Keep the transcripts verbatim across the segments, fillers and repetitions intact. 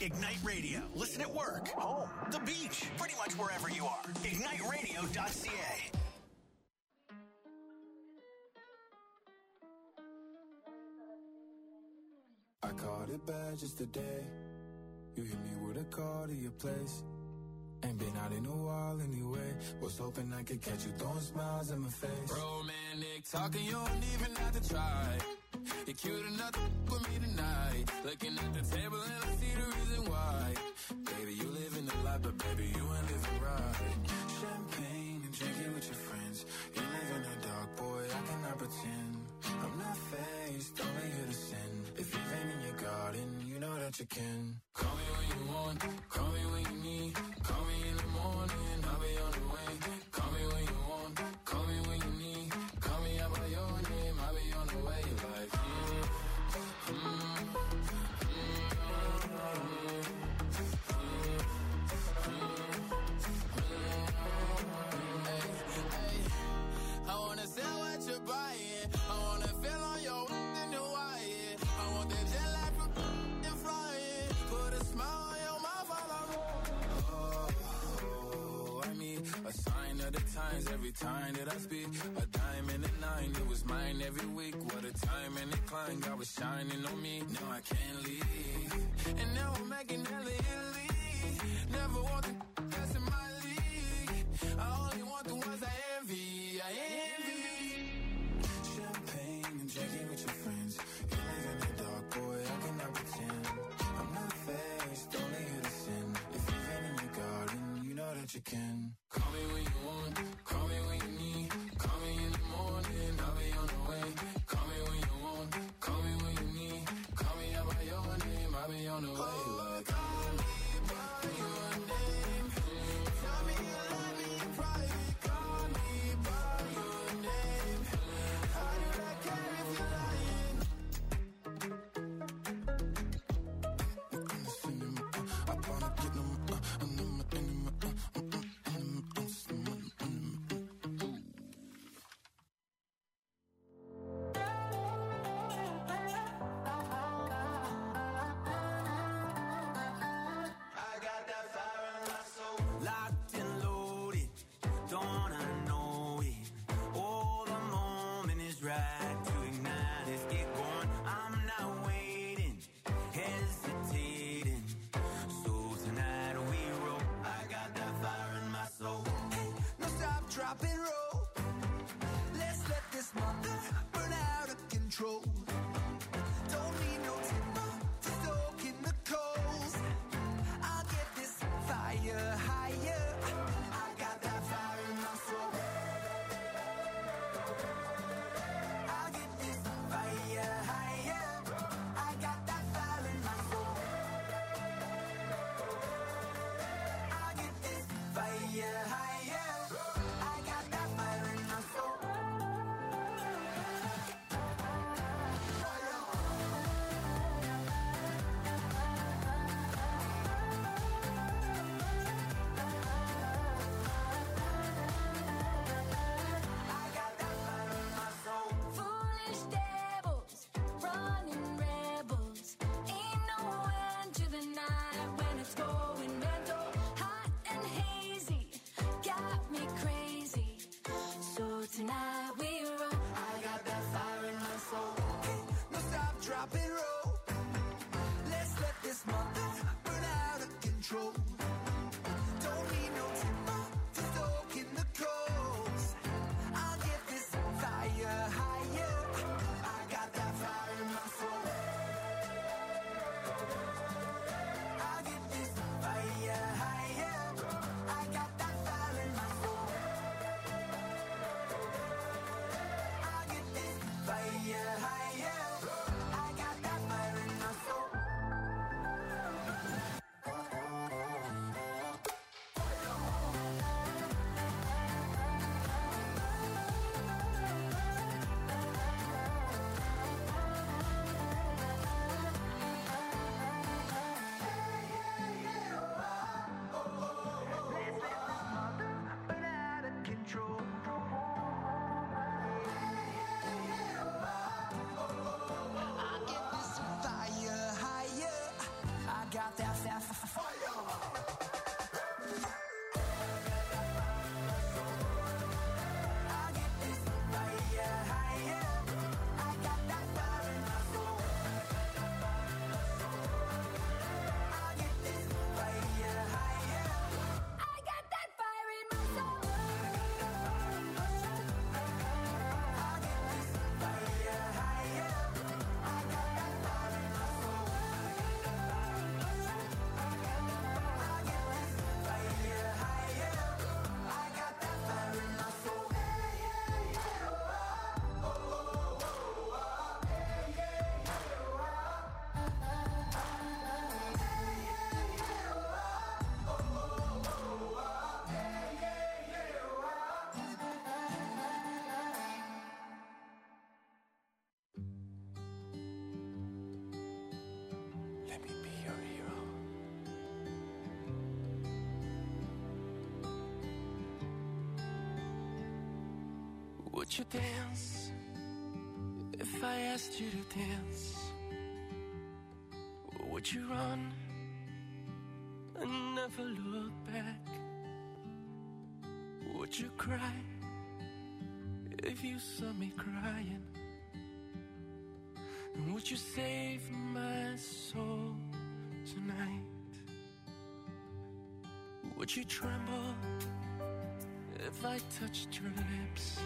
Ignite Radio. Listen at work, home, the beach, pretty much wherever you are. ignite radio dot c a. I caught it bad just today. You hit me with a call to your place. Ain't been out in a while anyway. Was hoping I could catch you throwing smiles in my face. Romantic talking, you don't even have to try. You're cute enough to with me tonight. Looking at the table and I see the reason why. Baby, you live in the life, but baby, you ain't living right. Champagne and drinking with your friends. You live in the dark, boy, I cannot pretend. I'm not faced, only here to sin. If you've been in your garden, you know that you can. Call me when you want, call me when you need. Call me in the morning, I'll be on the way. Call me when you want, call me when you need. Call me out by your name, I'll be on the way. Like, mm, mm, mm, mm, hey, hey. I wanna sell what you're buying. I wanna feel on your in the wire. I want that jet lag from and flying. Put a smile on your mouth while I'm oh, I mean, a sign of the times every time that I speak. A diamond and a nine, it was mine every week. What a time and a climb, God was shining on me. Now I can't leave. and now I'm making hella Italy. Never want the best in my league. I only want the ones I envy. I envy. Champagne and drinking with your friends. You live in the dark, boy, I cannot pretend. I'm not faced, only here to sin. If you've been in your garden, you know that you can. Call me when you want, call me when you need. Call me in the morning, I'll be on the way. Call me when you want, call me when you need. Call me out by your name, I'll be on the way. Like, call me by your name. Tell me you love me in private. Call me by your name. How did I care if you're lying? I wanna get them, uh, and them, and them, uh, mm, mm, mm, mm, mm, mm, mm. Locked and loaded, don't wanna know it. Oh, the moment is right to ignite. Let's get going. I'm not waiting, hesitating. So tonight we roll. I got that fire in my soul. Hey, no stop, drop and roll. Let's let this mother burn out of control. Don't need no timber to stoke in the coals. I'll get this fire higher. I got that fire in my soul. I'll get this fire higher. I got that fire in my soul. I'll get this fire higher. I got that fire in my soul. I got that fire in my soul. Foolish devils, running rebels. Ain't no end to the night when it's going mental. Hot and hazy, got me crazy. So tonight we roll. I got that fire in my soul. Hey, no stop, drop and roll. Let's let this mother burn out of control. Don't need no timber to stoke in the coals. I'll get this fire higher. I got that fire in my soul. I'll get this fire higher. I got that fire in my soul. I'll get this fire higher. I got that fire in my soul. Burn out of control. I get this fire higher. I got that, that Would you dance if I asked you to dance? Or would you run and never look back? Would you cry if you saw me crying? And would you save my soul tonight? Would you tremble if I touched your lips?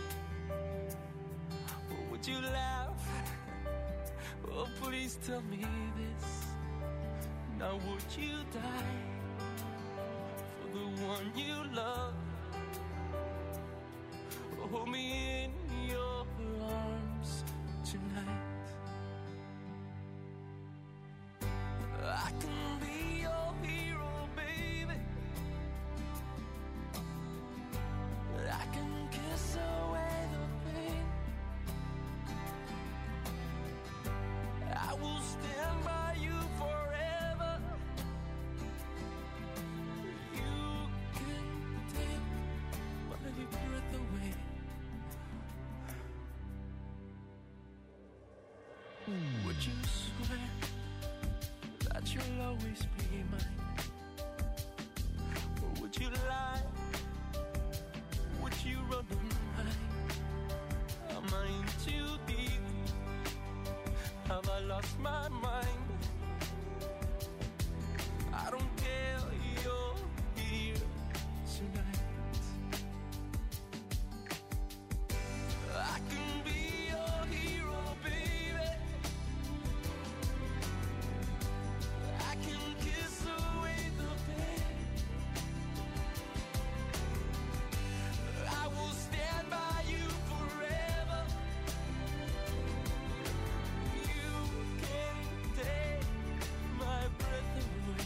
Or would you laugh? Oh, please tell me this. Now would you die for the one you love? Or hold me in your arms tonight? I can be your hero, baby. I can kiss away the pain. I will stand by you forever. You can take my breath away. Would you swear that you'll always be mine? Or would you lie? Would you run and hide? Am I in too deep? Have I lost my mind? I don't care, you're here tonight. I can be your hero, baby. I can kiss away the pain. I will stand by you forever. You can take my breath away.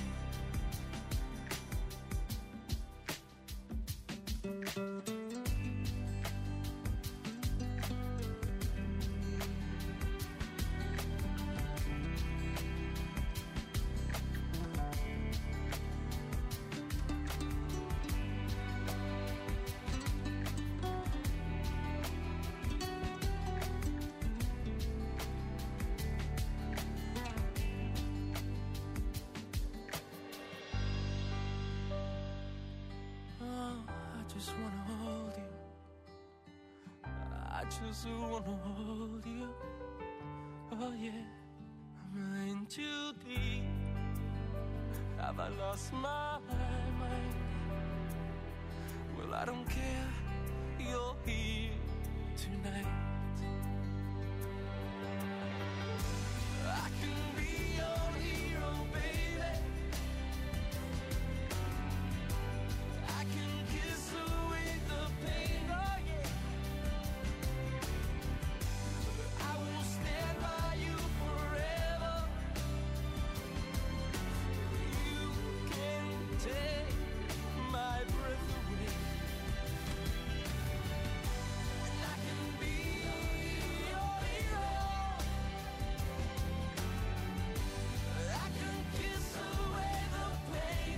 Oh, I just wanna hold you. I just wanna hold you. Oh yeah, I'm in too deep. Have I lost my mind? Well, I don't care. You're here tonight. I can be your hero, baby. I can kiss away the pain, oh yeah. I will stand by you forever. You can take my breath away. And I can be your hero. I can kiss away the pain.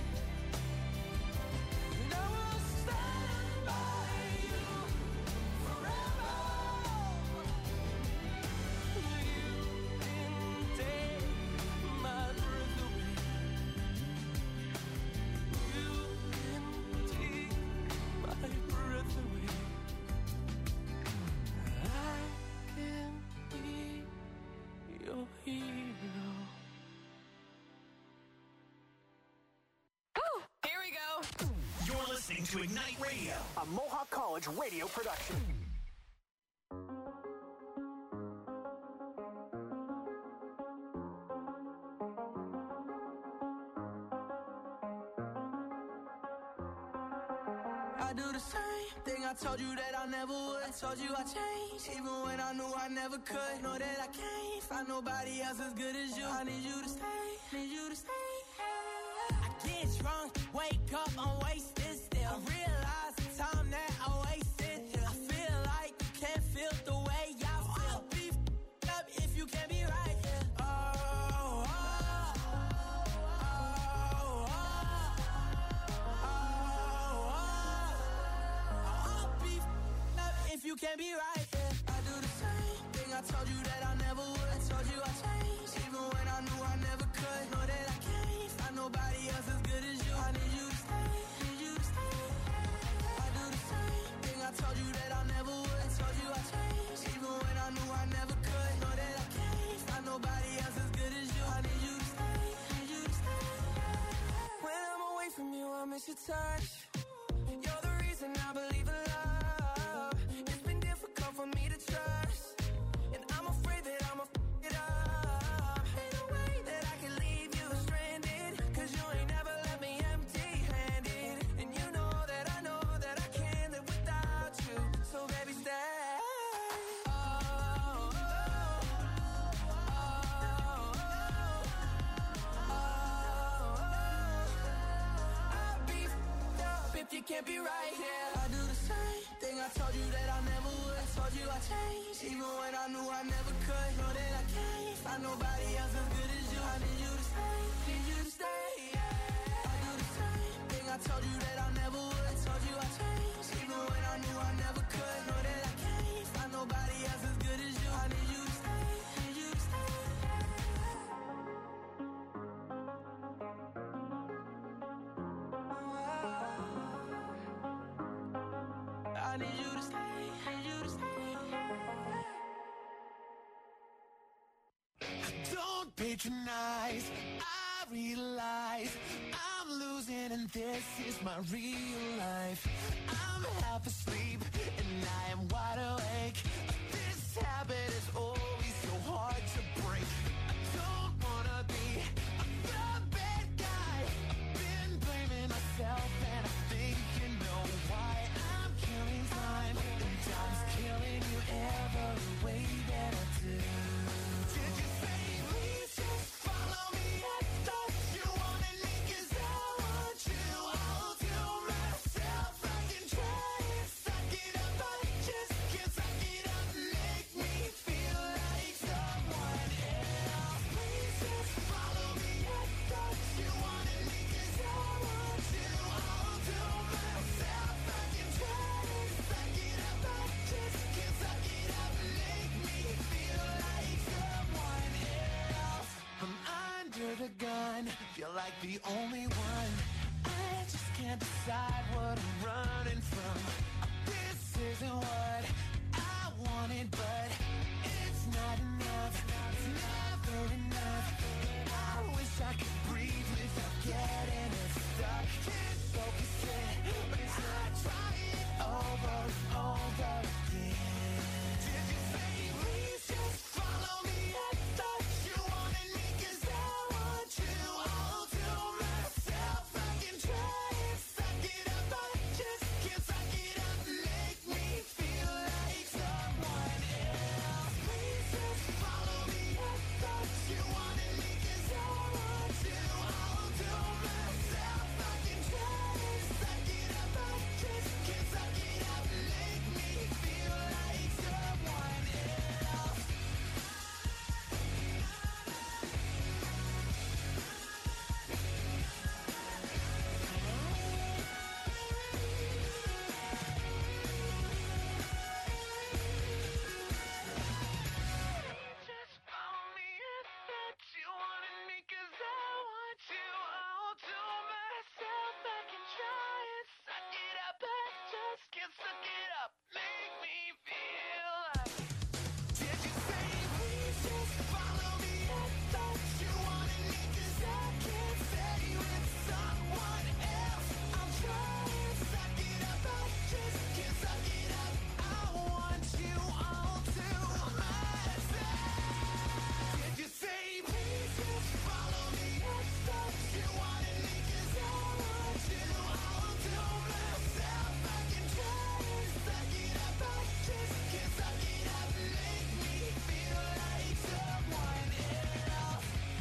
And I will stand by you forever. You can take my breath away. You can take my breath away. I can be your hero. Here we go. You're listening to Ignite Radio, a Mohawk College radio production. I do the same thing I told you that I never would. I told you I changed, even when I knew I never could. Know that I can't find nobody else as good as you. I need you to stay, need you to stay. I get drunk, wake up, I'm wasted still. I realize the time that I wasted here. I feel like you can't feel the way I feel. I'll be f***ed up if you can't be right here. Oh, oh, oh, oh, oh, oh. I'll be f***ed up if you you can't be right, yeah. I do the same thing, I told you that I never would. I told you I changed, even when I knew I never could. Know that I can't find nobody else as good as you. I need you to stay, need you to stay. I do the same thing, I told you that I never would. I told you I changed, even when I knew I never could. Know that I can't find nobody else as good as you. I need you to stay, need you to stay. When I'm away from you, I miss your touch. You're the reason I believe in love. It's been difficult for me to trust, and I'm afraid that I'ma f*** it up. Ain't no way that I can leave you stranded, cause you ain't never left me empty-handed. And you know that I know that I can't live without you. So baby, stay. Oh, oh, oh, oh, oh. I'll be f***ed up if you can't be right here. I do the same thing, I told you that I never would. I told you I changed, even when I knew I never could. Know that I can't find nobody else as good as you. I need you to stay, need you to stay, yeah. I do the same thing, I told you that I never would. I told you I changed, even when I knew I never could. Know that I can't find nobody else as good as you. I need you to stay, need you to stay. I need you to stay, need you to stay. Don't patronize, I realize I'm losing and this is my real life. I'm half asleep and I am wide awake. This habit is always so hard to break. I don't wanna be the bad guy. I've been blaming myself and I think you know why. I'm killing time and time's killing you every way that I do. Did you say please just follow me? I thought you wanted me 'cause I want you. I'll do myself. I can try and suck it up. I just can't suck it up. Make me feel like someone else. Please just follow me. I thought you wanted me 'cause I want you. I'll do myself. I can try and suck it up. I just can't suck it up. Make me feel like someone else. I'm under the gun, feel like the only one. I just can't decide what I'm running from. This isn't what I wanted, but it's not enough. It's never enough. I wish I could breathe without getting it stuck. Can't focus it, but I try it over and over again. Did you say please just follow me? I thought you wanted me 'cause I want you. I'll do myself. I can try and suck it up. I just can't suck it up. Make me feel like someone else. Please just follow me. I thought you wanted me 'cause I want you. I'll do myself. I can try and suck it up. I just can't suck it up. Make me feel like someone else. Just follow me. I thought you wanted me 'cause I want you. I'll do myself. I can try and suck it up. I just can't suck it up. Make me feel like. Did you say please just follow me? I thought you wanted me 'cause I can't stay with someone else. I'll try and suck it up. I just can't suck it up. I want you all to myself. Did you say please just follow me? I thought you wanted me 'cause I want you. I'll do myself. I can try and suck it up. I just can't suck it up. Make me feel like someone else.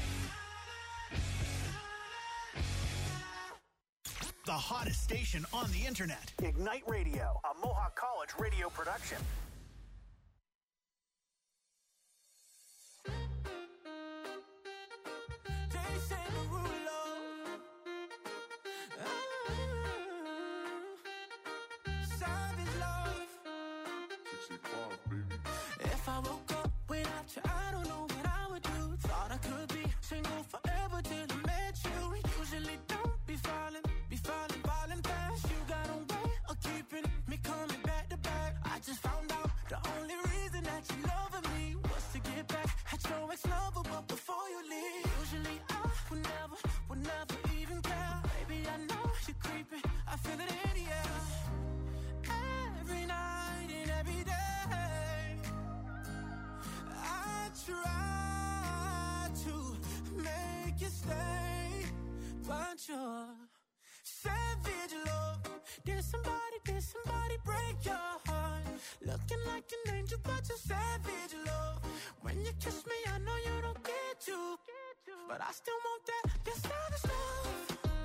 The hottest station on the internet. Ignite Radio, a Mohawk College radio production. Jason Derulo. Ah, Savage Love. angel, but you're savage, love. When you kiss me, I know you don't get you, but I still want that. Your savage love.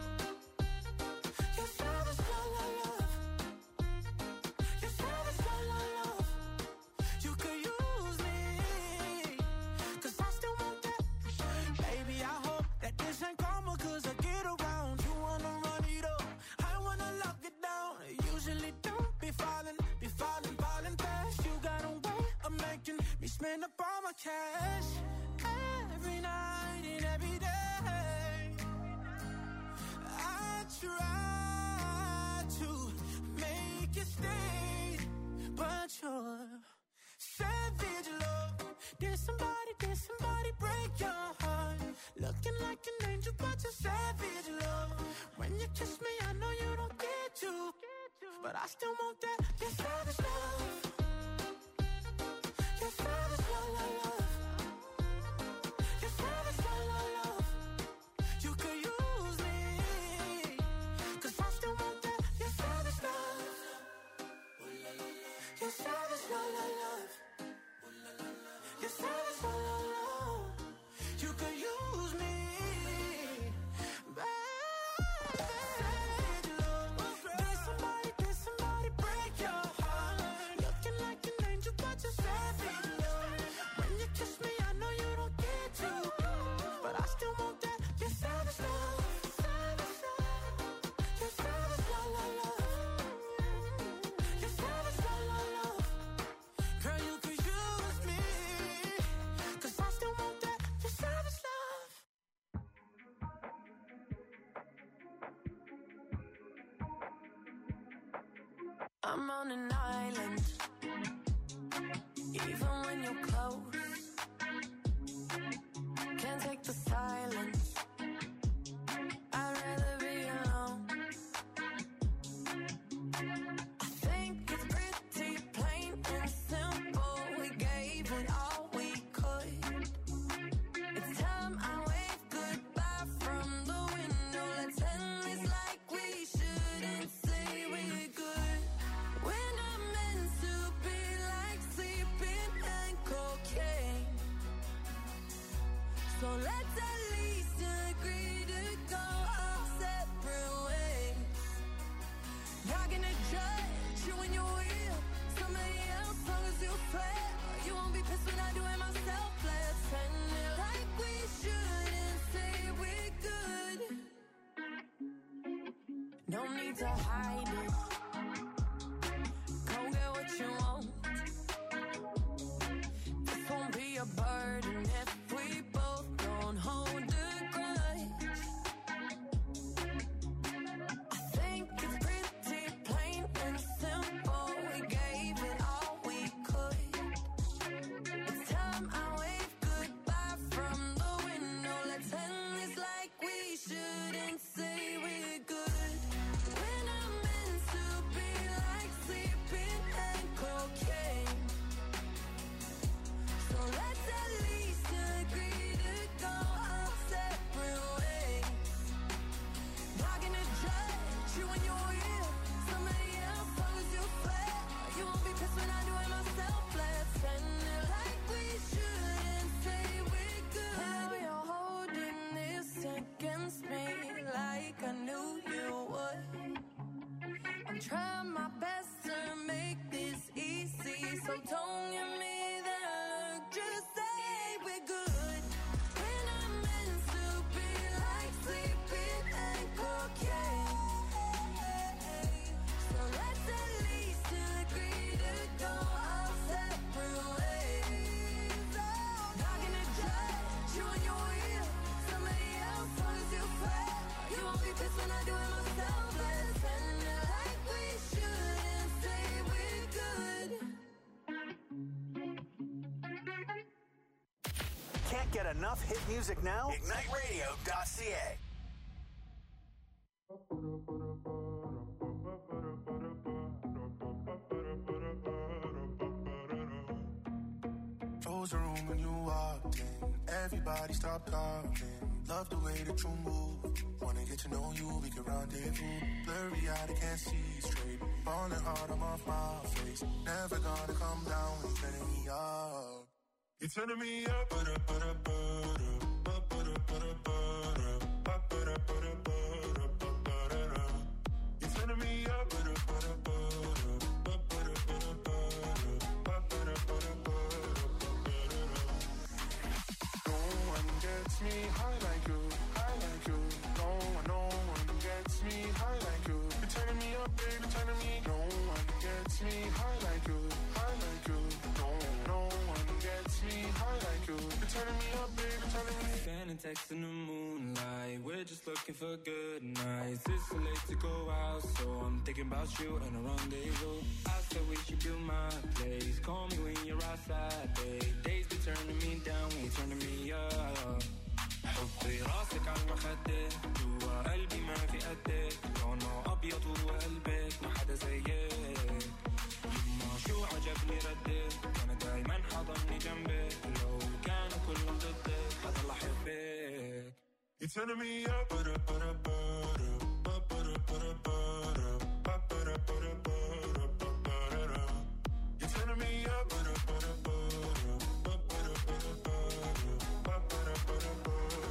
Your savage love, love, love. Your savage love, love, love. You could use me, 'cause I still want that. Baby, I hope that this ain't karma, 'cause I get around. You wanna run it up, I wanna lock it down. I usually don't be falling, be falling, falling fast. You got a way of making me spend up all my cash. Every night and every day, I try to make you stay, but you're savage, love. Did somebody, did somebody break your heart? Looking like an angel, but you're savage, love. When you kiss me, I know you don't get to, but I still want that. Your savage love. Your savage love, love, love. Your savage love, love, love. You could use me, 'cause I still want that. Your savage love. Your savage love, love, love. Your savage love, love, love. You could use me, baby. Savage love. Did somebody, did somebody break your heart? Looking like an angel, but you're savage love. When you kiss me, I know you don't get to, but I still want that. Your savage love. Savage love. Your savage love, love, love. Your savage love, love, love. Girl, you could use me, 'cause I still want that. Your savage love. I'm on an island, even when you're close. Can't take the silence. I'd rather be alone. I think it's pretty plain and simple. We gave it all we could. It's time I wave goodbye from the window. Let's end this like we shouldn't say we're good. We're not meant to be like sleeping and cocaine. So let's at least agree to go our separate ways. Not gonna judge you when you're real. Somebody else, long as you swear. You won't be pissed when I do it myself. Let's end it like we shouldn't say we're good. No need to hide it. Go get what you want. This won't be a burden if we both don't hold a grudge. I think it's pretty plain and simple. We gave it all we could. It's time I wave goodbye from the window. Let's end this like we shouldn't say we're good. We're not meant to be like sleeping and cocaine. So let's at least agree to go our separate ways. Not gonna judge you when you're real. Somebody else, long as you swear. You won't be pissed when I do it myself. Let's end it like we shouldn't say we're good. Now you're holding this against me like I knew you would. I'm trying my best to make this easy, so don't give me that look. Just say we're good. We're not meant to be like sleeping and cocaine. So let's at least agree to go our separate ways. Not gonna judge you when you're real. Somebody else, long as you swear. You won't be pissed when I do it myself. Let's end it like we shouldn't say we're good. Can't get enough hit music now? Ignite radio dot c a. Close the room when you walked in. Everybody stopped talking. Love the way that you move. Wanna get to know you, we can rendezvous. Blurry eyed, I can't see straight. Falling hard, I'm off my face. Never gonna come down when you're turning me up. You're turning me up, butter, butter, butter, butter, butter, butter, butter, butter, butter, butter. You're turning me up, butter, butter, butter, butter, butter, butter, butter, butter, butter. No one gets me high like you, high like you. No one, no one gets me high like you. You're turning me up, baby, turning me. No one gets me high like you, high like you. No, no one gets me high like you. You're turning me up, baby, turning me. Sending texts in the moonlight. We're just looking for good nights. It's so late to go out, so I'm thinking about you and a rendezvous. I said we should do my place. Call me when you're outside, babe. Days be turning me down, when you're turning me up. حطي راسك على المخدة جوا قلبي ما في قدك لونه أبيض وقلبك ما حدا زيك يما شو عجبني ردك أنا دايما حضني جنبك لو كانوا كلهم ضدك حضل أحبك. You're turning me up, butter, butter, butter, butter, butter, butter, butter, butter, butter, butter. You're turning me up, butter, butter, butter, butter, butter, butter, butter, butter, butter.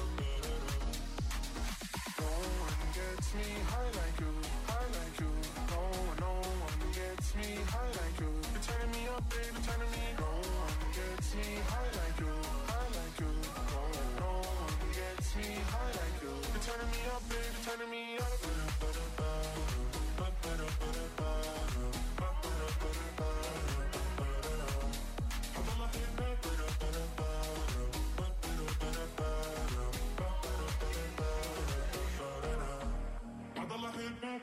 No one gets me high like you, high like you. No one, no one gets me high like you. You're turning me up, baby, turning me. No one gets me high like you, high like you. No one, no one gets me high like you. You're turning me up, baby, turning me up. Butter, butter, butter, butter, butter, butter, butter, butter, butter. I'm on my head back, butter, butter, butter, butter, butter, butter, butter, butter, butter. I'm on my head back.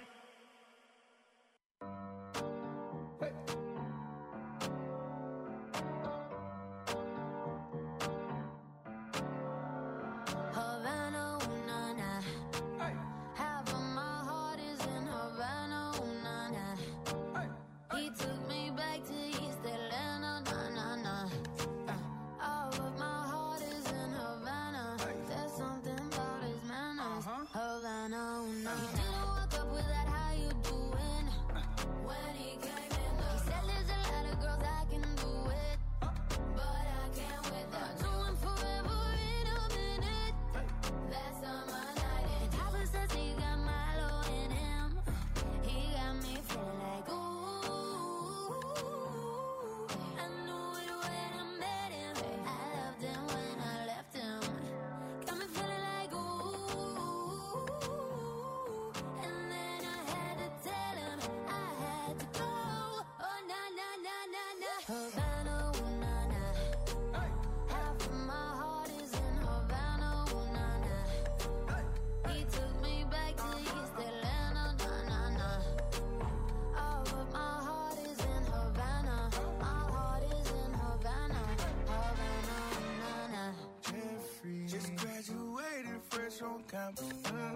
Havana, ooh, nah, nah. Half of my heart is in Havana, ooh, nah, nah. He took me back to East Atlanta, nah, nah, nah. Uh, all of my heart is in Havana. There's something about his manners. Havana, ooh, nah. He didn't walk up with that, how you doing? When he came in, he said there's a lot of girls I can do it, but I can't with that. Doing forever in a minute. That's summer night. And Papa says he got Milo in him. He got me feeling like ooh. I knew it when I met him. I loved him when I left him. Got me feeling like ooh. And then I had to tell him I had to go. Oh na na na na na. Havana, ooh, na na. Half of my heart is in Havana, ooh, na na. He took me back to East Atlanta, na na na. All of my heart is in Havana. My heart is in Havana, Havana, na na. Jeffrey, just graduated fresh on campus. Mm.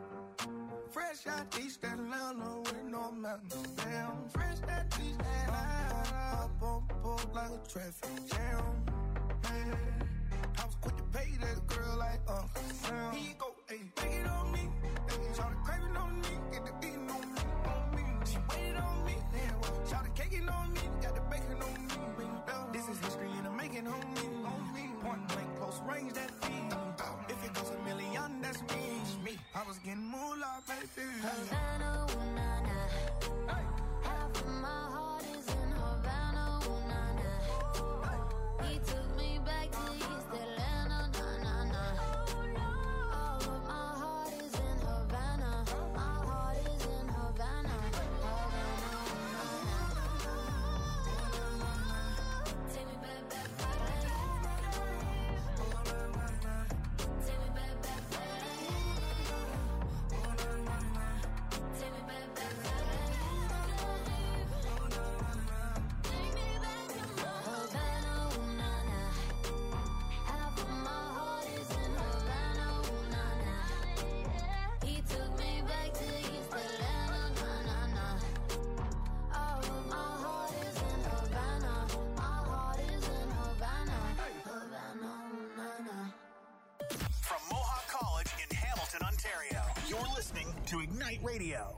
Fresh out East Atlanta with no mountains. Damn, fresh out East Atlanta. Up on board like a traffic jam. Man, I was quick to pay that girl like Uncle Sam. Here you go, ayy, take it on me. Ayy, shout the craving on me, get the beating on me, on me. She waited on me, then what? Shout the caking on me, got the bacon on me. This is history and I'm making on me, on me. Point blank, close range, that feed. If it goes a million, that's me. Me, I was getting moolah, baby. Havana, ooh, na na. Half of my heart is in Havana, ooh, na na. He took me back to East Atlanta, na na na. All of my heart is in Havana. My heart is in Havana, Havana, ooh, na na. Take me back, back, back. Take me back, back, back. listening to Ignite Radio.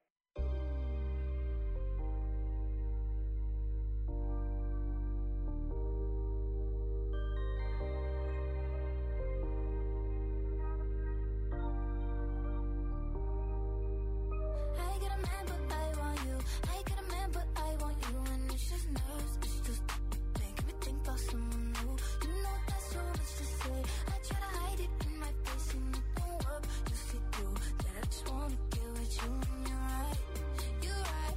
I get a man, but I want you. I get a man, but I want you. And it's just nerves, it's just making me think about someone new. You know that's so much to say. I try to hide it in my face and it don't work. You see through that I just wanna get with you and you're right. You're right,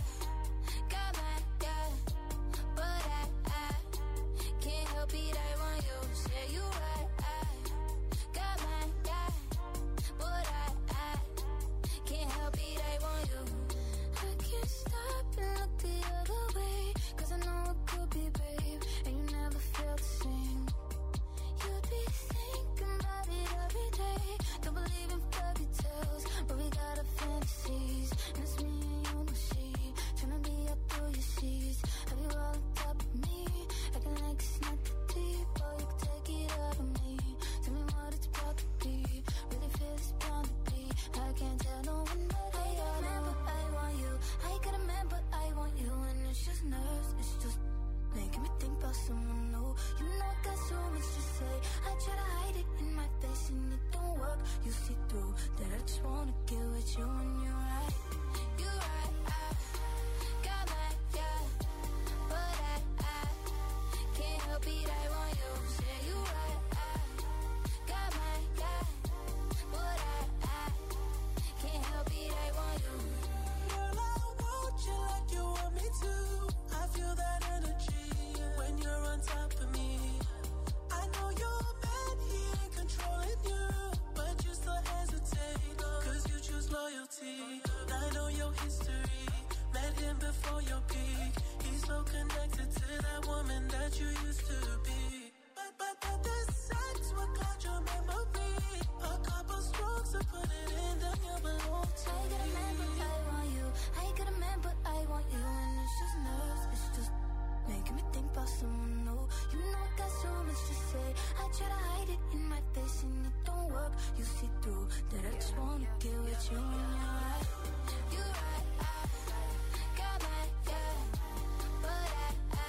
I got my guy, but I, I can't help it, I want you. Say you're right, I got my guy, but I, I can't help it, I want you. I can't stop and look the other way, cause I know it could be brave, and you never felt the same. You'd be thinking about it every day. Don't believe in fairy tales, but we got our fantasies. And it's me and you, no she. Tryna be up through your seas. Have you all on top of me? Acting like it's not that deep. Oh, you can take it out of me. Tell me what it's about to be. Really feel it's bound to be. I can't tell no one but I got a man, but I want you. I got a man, but I want you. And it's just nerves, it's just making me think about someone new. You know I got so much to say. I try to hide it in my face and it don't work. You see through that I just wanna get with you and you're right. You're right, I got my guy, but I, I can't help it, I want you. Say you're right, I got my guy, but I, I can't help it, I want you. Girl, I want you like you want me to. I feel that energy when you're on top of me. I know your man, he ain't controlling you, but you still hesitate, cause you choose loyalty. I know your history, met him before your peak. He's so connected to that woman that you used to be. But, but, but the sex will cloud your memory. A couple strokes to put it in, then you belong to I got a man, but I want you. I got a man, but I want you. And it's just nerves, it's just making me think about someone new. You know I got so much to say. I try to hide it in my face and it don't work. You see through that I just wanna get with you and you're right. You're right, I got my guy, but I,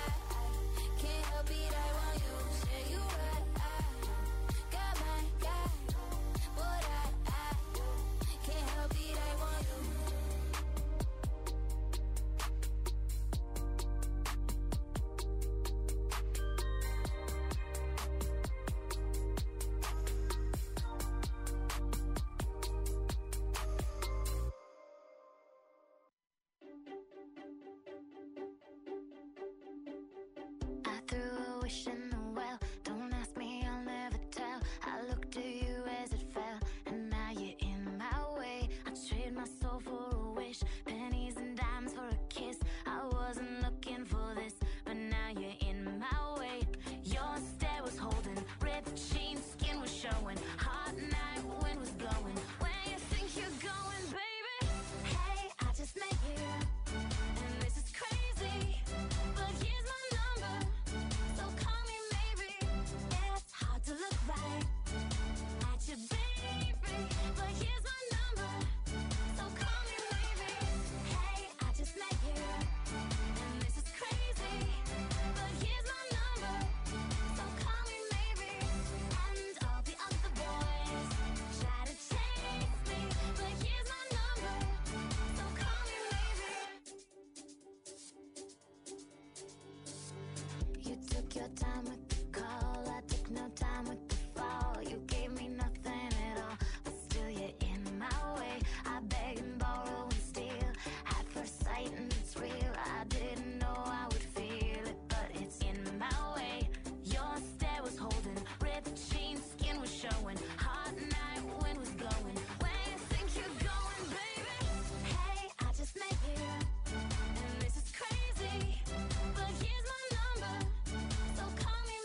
I can't help it, I want you. Say you're right, I got my guy, but I, I can't help it, I want you. I threw a wish in the well. Don't ask me, I'll never tell. I looked at you as it fell, and now you're in my way. I trade my soul for a wish, pennies and dimes for a kiss. I wasn't looking for this, but now you're in my way. Your stare was holding, ripped jeans, skin was showing. Hot night, wind was blowing. Where you think you're going, baby? Hey, I just met you, and this is crazy, but here's my number, so call me maybe. It's hard to look right at you, baby, but here's my number, so call me maybe. Hey, I just met you, and this is crazy, but here's my number, so call me maybe. And all the other boys try to chase me, but here's my number, so call me maybe. You took your time with the call, I took no time with the fall. You gave me nothing at all, but still you're in my way. I beg and borrow and steal, at first sight and it's real. I didn't know I would feel it, but it's in my way. Your stare was holding, ripped jeans, skin was showing. Hot night, wind was blowing. Where you think you're going, baby? Hey, I just met you, and this is crazy, but here's my number, so call me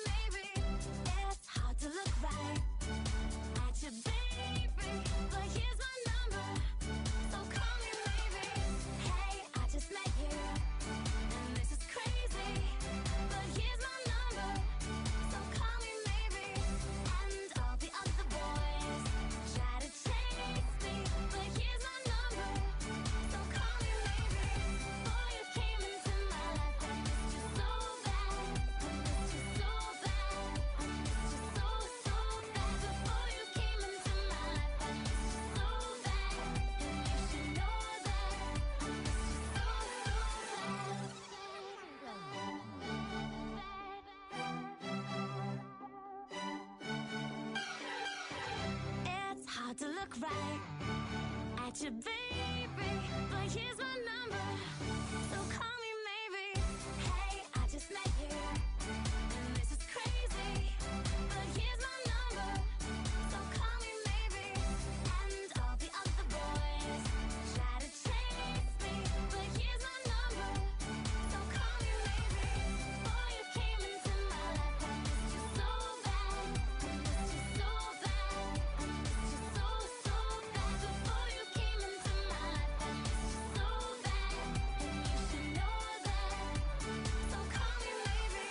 to look right at you, baby. But here's my number, so call me maybe. Hey, I just met you, and this is crazy. But here's my number, so call me maybe. And all the other boys try to chase me, but here's my number, so call me maybe. Before you came into my life, I missed you so bad. I missed you so bad. I missed you so, so bad. Before you came into my life, I missed you so bad. And you should know that, so call me maybe.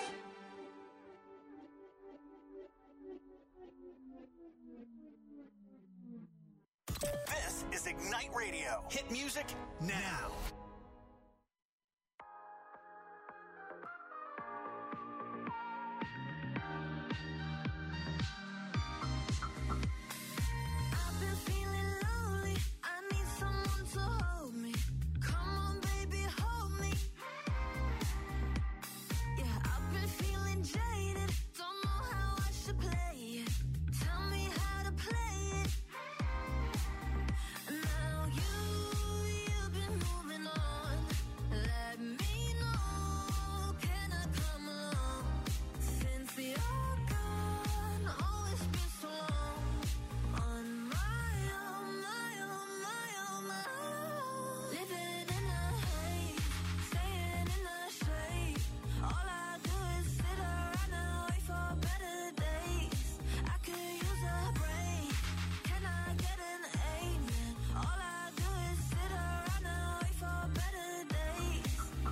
This is Ignite Radio. Hit music now. I've been feeling lonely. I need someone to hold me. Come on, baby, hold me. Yeah, I've been feeling jaded. Don't know how I should play it. Tell me how to play it. Now you, you've been moving on. Let me know. Can I come along? Since you're gone, oh, it's been so long. On my own, my own, my own, my own. Living in the haze, staying in the shade. All I do is sit around and wait for better days. I could use a break. Can I get an amen? All I do is sit around and wait for better days.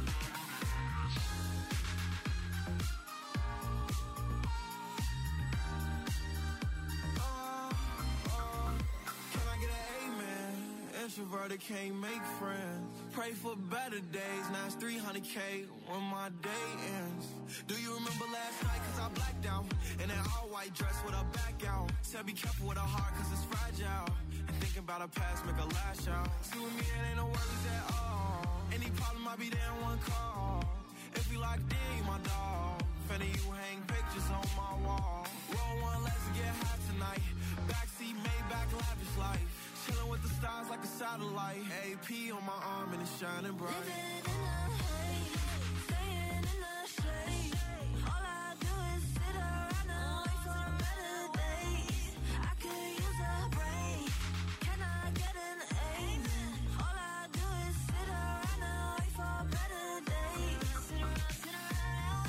Oh, oh, can I get an amen? Introverted can't make friends. Pray for better days. Now it's three hundred K when my day ends. Do you remember last night? Cause I blacked out. In an all white dress with a back out. Said be careful with a heart cause it's fragile. And thinking about a past make a lash out. See with me it ain't no worries at all. Any problem I be there in one call. If you locked in, you my dog. Fanny, you hang pictures on my wall. Roll one, let's get high tonight. Backseat, Maybach, lavish life. Chilling with the stars like a satellite. A P on my arm and it's shining bright. Living in the haze, staying in the shade. All I do is sit around and wait for better days. I could use a break. Can I get an amen? All I do is sit around and wait for better days. Sit around, sit around,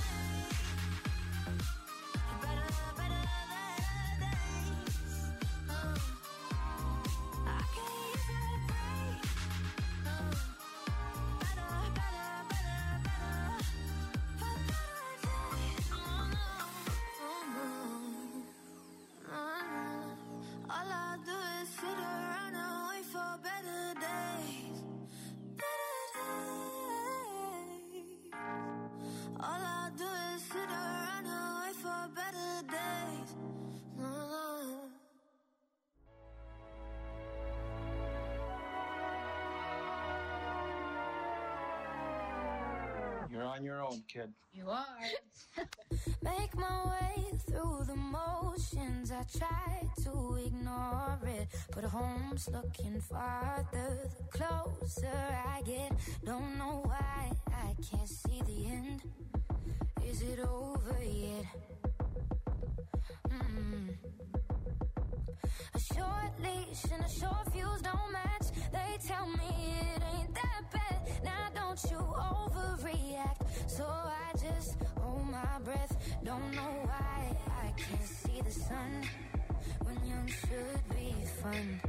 better, better days. Uh, I could use a break. Uh, better, better, better, better, for better days. Oh no, oh no, oh no. All I do is sit around and wait for better days, better days. All I do is sit around and wait for better days. Oh. You're on your own, kid. You are. Make my way through the motions. I try to ignore it, but home's looking farther the closer I get. Don't know why I can't see the end. Is it over yet? Mm. A short leash and a short fuse don't match. They tell me it ain't that bad. Now don't you overreact. So I just hold my breath. Don't know why I can't see the sun when young should be fun.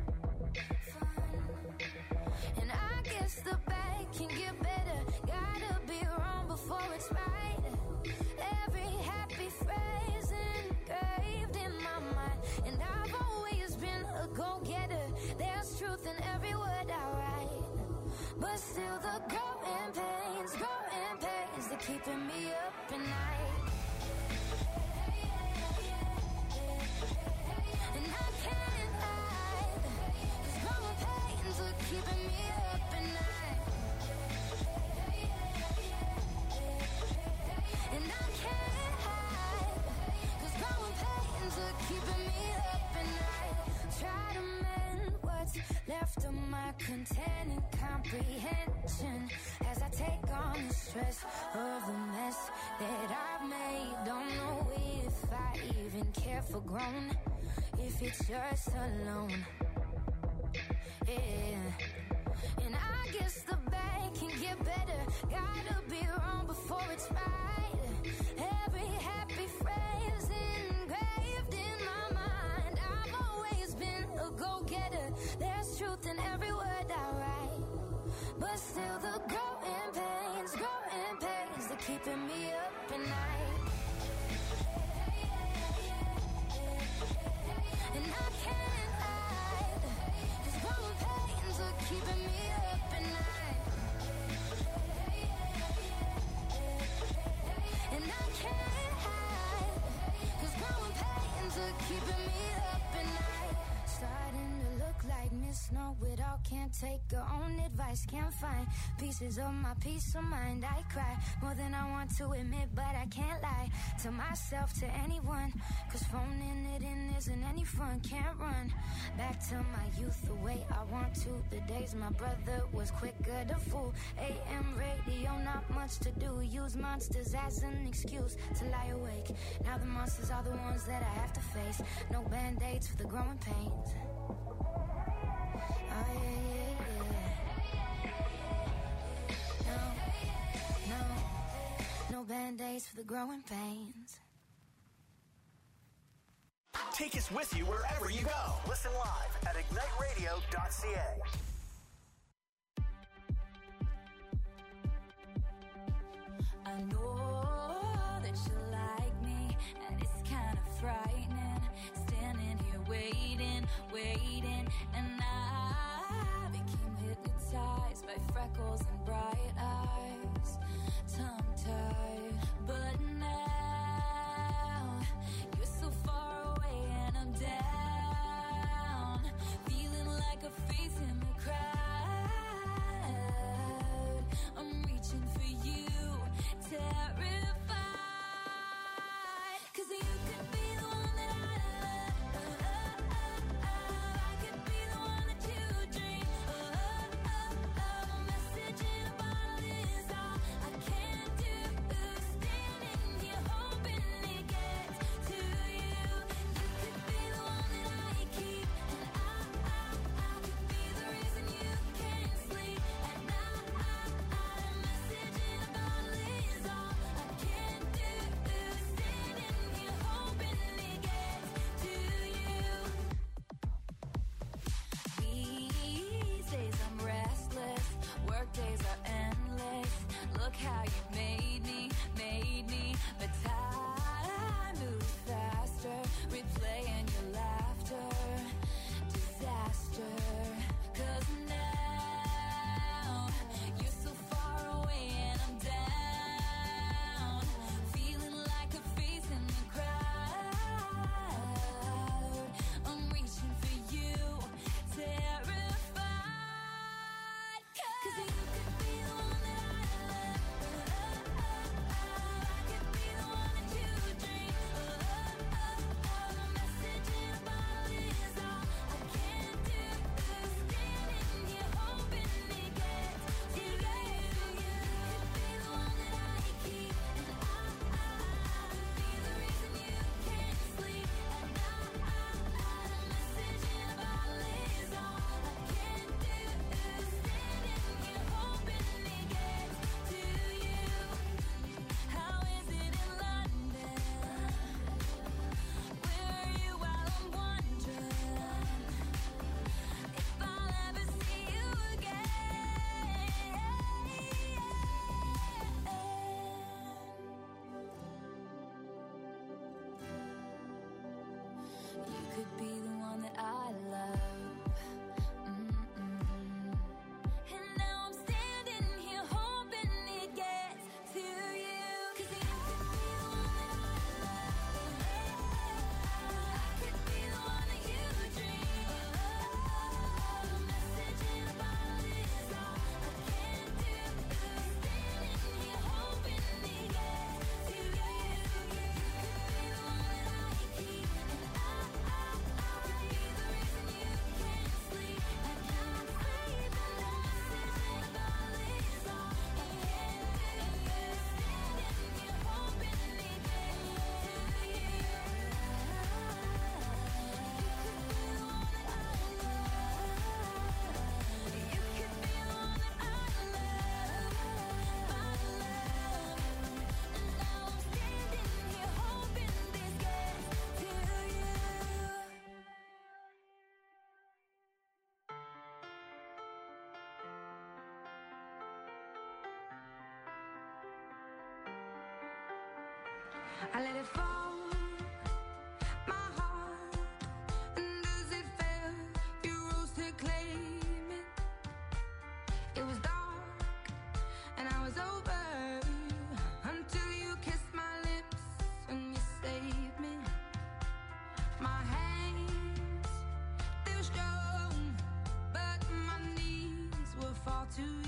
Fun. And I guess the bad can get better. Gotta be wrong before it's right. Every happy phrase engraved in my mind. And I've always been a go-getter. There's truth in every word I write. But still the growing pains, growing pains, they're keeping me up at night. And I can't hide, 'cause growing pains are keeping me up at night. And I can't hide, 'cause growing pains are keeping me up at night. Try to content and comprehension as I take on the stress of the mess that I've made. Don't know if I even care for grown, if it's just alone. Yeah. And I guess the bad can get better. Gotta be wrong before it's right. Every happy phrase engraved in my mind. I've always been a go-getter. There's truth in every word I write. But still the growing pains, growing pains, they're keeping me up at night. And I can't hide, 'cause growing pains are keeping me up at night. And I can't hide, 'cause growing pains are keeping me up at night. Starting to look like Miss Know-It-All, can't take her own advice, can't find pieces of my peace of mind. I cry more than I want to admit, but I can't lie to myself, to anyone, 'cause phoning it in isn't any fun. Can't run back to my youth the way I want to. The days my brother was quicker to fool. A M radio, not much to do. Use monsters as an excuse to lie awake. Now the monsters are the ones that I have to face. No band-aids for the growing pains. Oh yeah, yeah, yeah. No, no, no band-aids for the growing pains. Take us with you wherever you go. Listen live at ignite radio dot c a. I know that you like me, and it's kind of frightening. Standing here waiting, waiting, and I became hypnotized by freckles and bright eyes, tongue-tied. But now you're so far away and I'm down, feeling like a face in the crowd. I'm reaching for you, terrified, 'cause you could be the one that I love. I could be the one that you dream of. A message in a bottle is all I can do. Standing here hoping it gets to you. You could be the one that I keep, and I, I, I could be the reason you can't sleep at night. A message in a bottle is all I can do. Standing here hoping it gets to you. These days I'm restless, work days are endless. Look how you made me, made me. But time moves faster, replaying your laughter. Disaster, 'cause now you're so far away and I'm down, feeling like a face in the crowd. I'm reaching for you, terrified, 'cause you could be the one that I love. I could be the one that I let it fall, my heart, and as it fell, you rose to claim it. It was dark, and I was over, until you kissed my lips and you saved me. My hands, they were strong, but my knees were far too weak.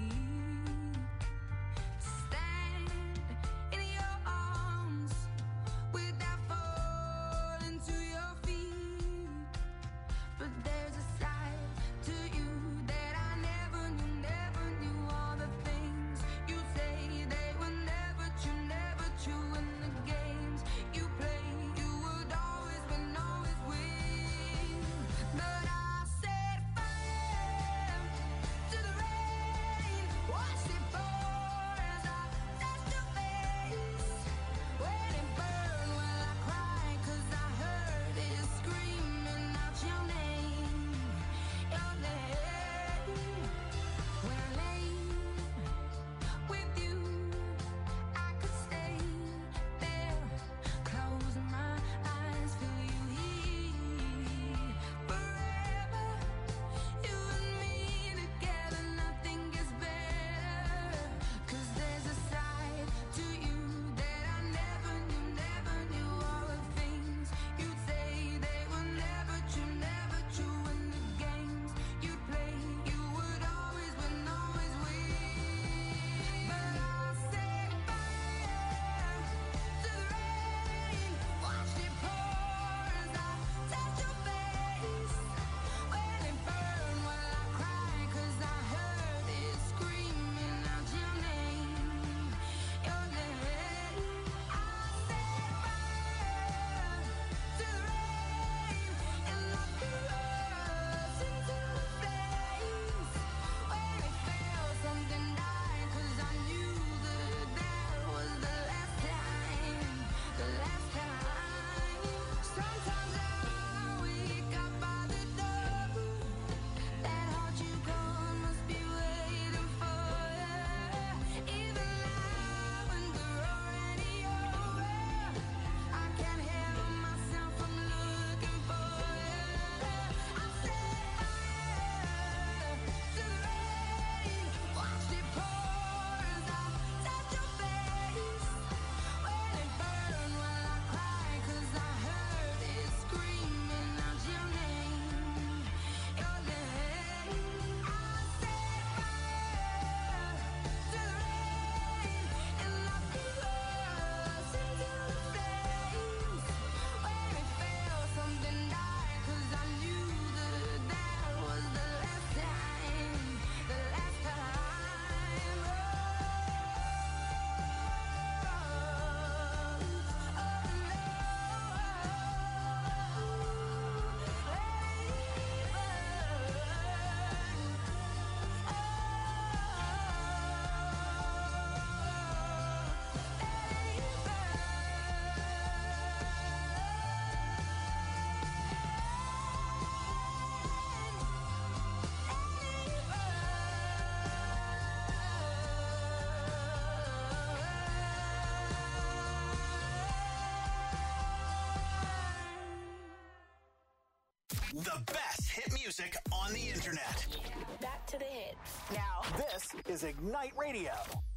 The best hit music on the internet. Back to the hits. Now, this is Ignite Radio.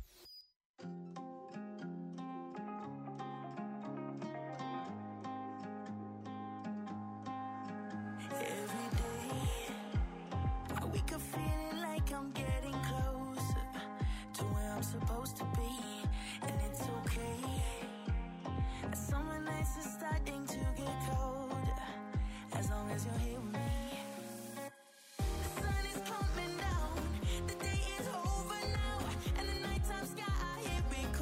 Every day, I wake up feeling like I'm getting closer to where I'm supposed to be, and it's okay. Summer nights are starting to get colder, as long as you're here with me. The sun is coming down, the day is over now, and the nighttime sky, here we go.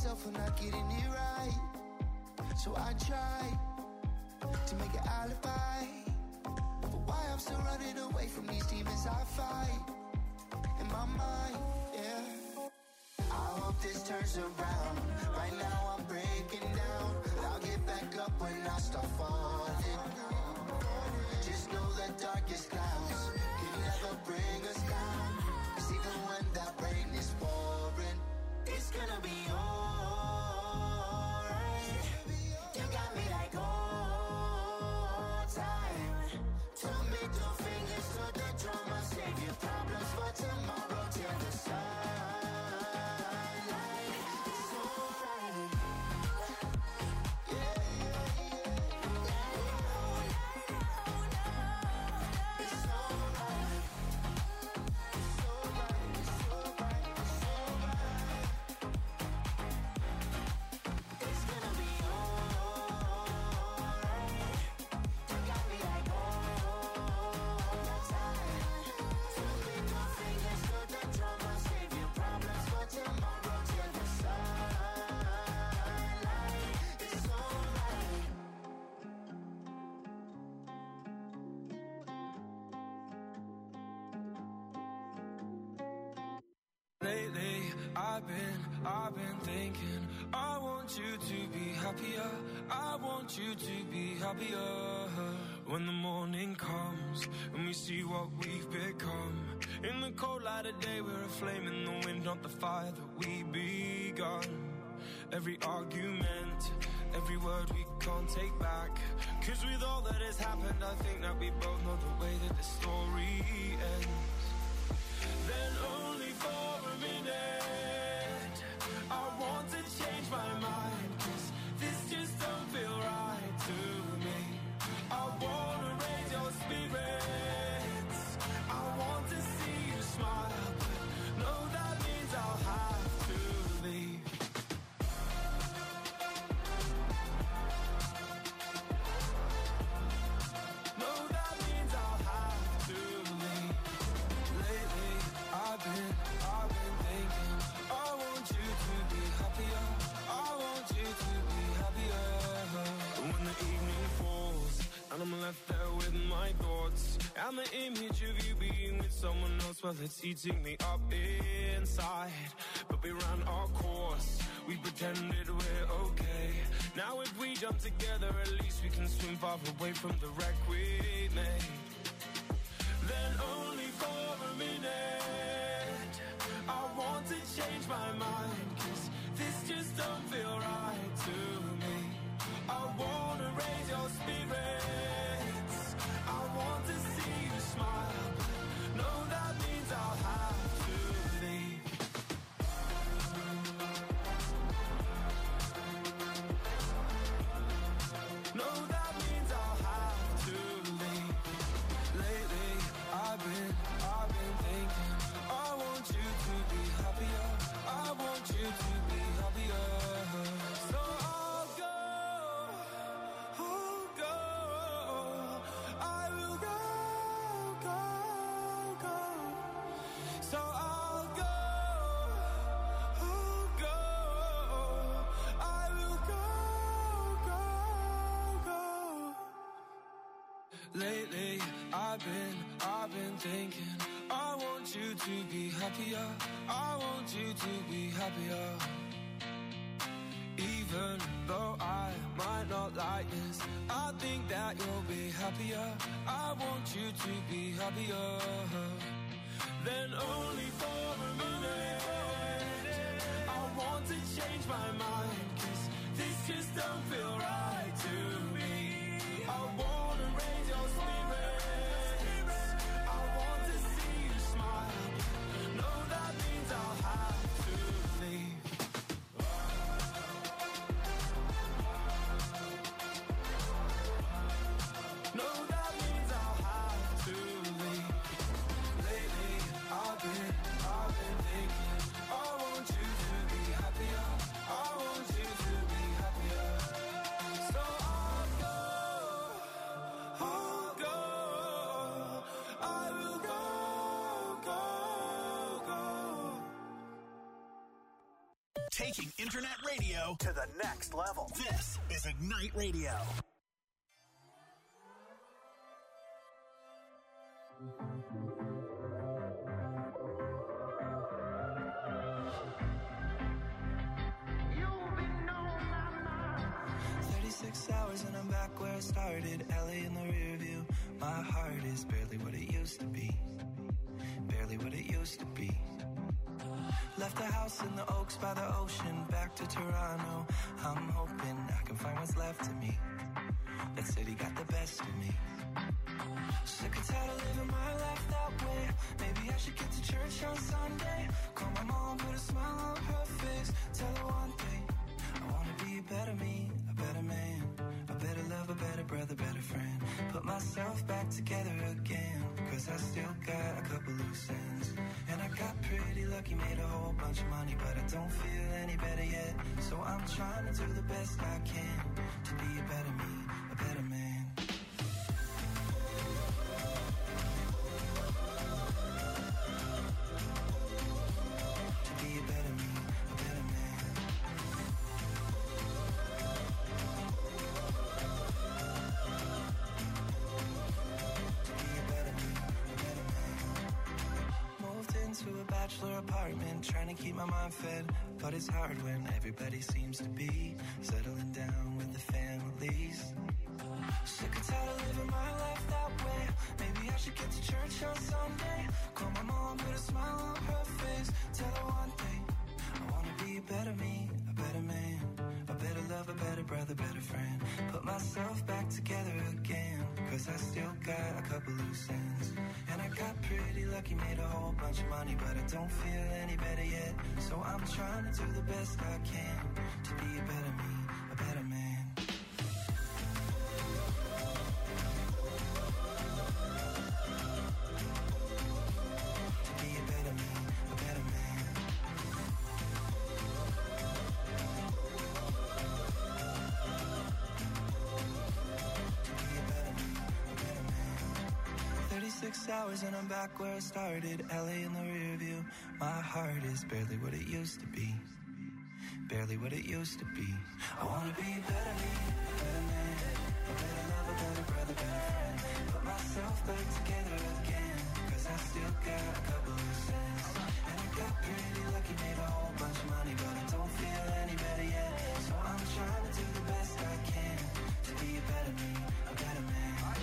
myself for not getting it right. So I try to make an alibi for why I'm still running away from these demons I fight in my mind, yeah. I hope this turns around. Right now I'm breaking down. I'll get back up when I start falling. Just know the darkest clouds can never bring us down. 'Cause even when that rain is pouring, it's gonna be alright. You got me like all time. Two middle fingers to the drama. Save your problems for tomorrow till the sunlight. It's alright. Yeah, yeah, yeah. It's alright. It's alright. It's alright. It's alright. It's gonna be alright. You got me like all the time. Two middle fingers to the drama. Save your problems for tomorrow till the sunlight. It's alright. Lately, I've been, I've been thinking, I want you to be happier, I want you to be happier. When the morning comes, and we see what we've become. In the cold light of day, we're a flame in the wind, not the fire that we begun. Every argument, every word we can't take back. 'Cause with all that has happened, I think that we both know the way that the story ends. Then only for a minute I want to change my mind, 'cause this just don't feel right to me. I wanna raise your spirits, I want to see you smile, but no, that means I'll have to leave. No, that means I'll have to leave. Lately, I've been, I've been thinking, I want you to be happier, I want you to be happier. When the evening falls, and I'm left there with my thoughts, and the image of you being with someone else, well, it's eating me up inside. But we ran our course, we pretended we're okay. Now if we jump together, at least we can swim far away from the wreck we made. Then only for a minute I want to change my mind, 'cause this just don't feel right to me. I wanna raise your spirits, I want to see you smile, but no, that means I'll have to leave. No, that means I'll have to leave. Lately, I've been, I've been thinking, I want you to be happier, I want you to be happier. So I'll go, I'll go, I will go, go, go. So I'll go, I'll go, I will go, go, go. Lately, I've been, I've been thinking, I want you to be happier, I want you to be happier. Even though I might not like this, I think that you'll be happier, I want you to be happier. Then only for a minute I want to change my mind, 'cause this just don't feel right to me. I wanna raise your spirits, I want to see you smile. No, that means I'll have to leave. No, that means I'll have to leave. Lately, I've been, I've been thinking, I want you to be happier, I want you to be happier. So I'll go, Taking internet radio to the next level. This is Ignite Radio. thirty-six hours and I'm back where I started. L A in the rear view. My heart is barely what it used to be. Barely what it used to be. Left the house in the Oaks by the ocean, back to Toronto. I'm hoping I can find what's left of me. That city got the best of me. Sick and tired of living my life that way. Maybe I should get to church on Sunday. Call my mom, put a smile on her face. Tell her one thing, I wanna be a better me, a better man, a better love, a better brother, better friend. Put myself back together again, cause I still got a couple loose ends. And I got pretty lucky, made a whole bunch of money, but I don't feel any better yet. So I'm trying to do the best I can to be a better me, a better man. Bachelor apartment, trying to keep my mind fed, but it's hard when everybody seems to be settling down with the families. Sick and tired of living my life that way. Maybe I should get to church on Sunday. Call my mom, put a smile on her face. Tell her one thing, I wanna be a better me, a better man, a better love, a better brother, better friend. Put myself back together again, cause I still got a couple loose ends. And I got pretty lucky, made a whole bunch of money, but I don't feel any better yet. So I'm trying to do the best I can to be a better me, a better man. To be a better me, a better man. To be a better me, a better man. thirty-six hours and I'm back where I started. L A in the rear view. My heart is barely what it used to be. Barely what it used to be. I wanna be a better me, a better man, a better love, a better brother, better friend. Put myself back together again, cause I still got a couple loose ends. And I got pretty lucky, made a whole bunch of money, but I don't feel any better yet. So I'm trying to do the best I can to be a better me, a better man.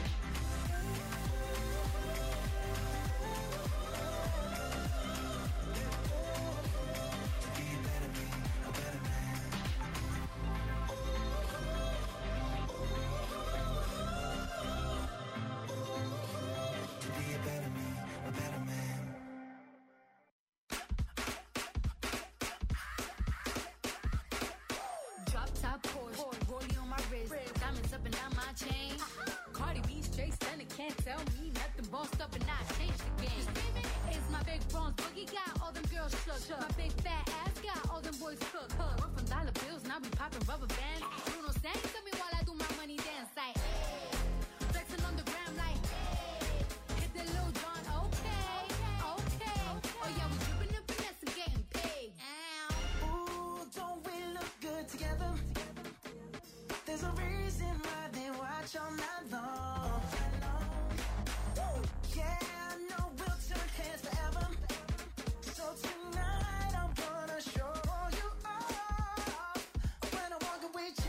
Can't tell me nothing, bossed up and I changed the game. It's my big bronze boogie, got all them girls shook. My big fat ass got all them boys cooked. We're from dollar bills, now we popping rubber bands. Bruno sang to me while I do my money dance. Like, flexing on the gram like, hit the Lil Jon, okay, okay. Oh yeah, we dripping and finesse and getting paid. Ooh, don't we look good together? There's a reason why they watch all night long. Yeah, I know we'll turn heads forever. So tonight I'm gonna show you off. When I walk away,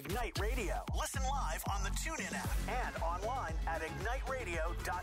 Ignite Radio. Listen live on the TuneIn app and online at ignite radio dot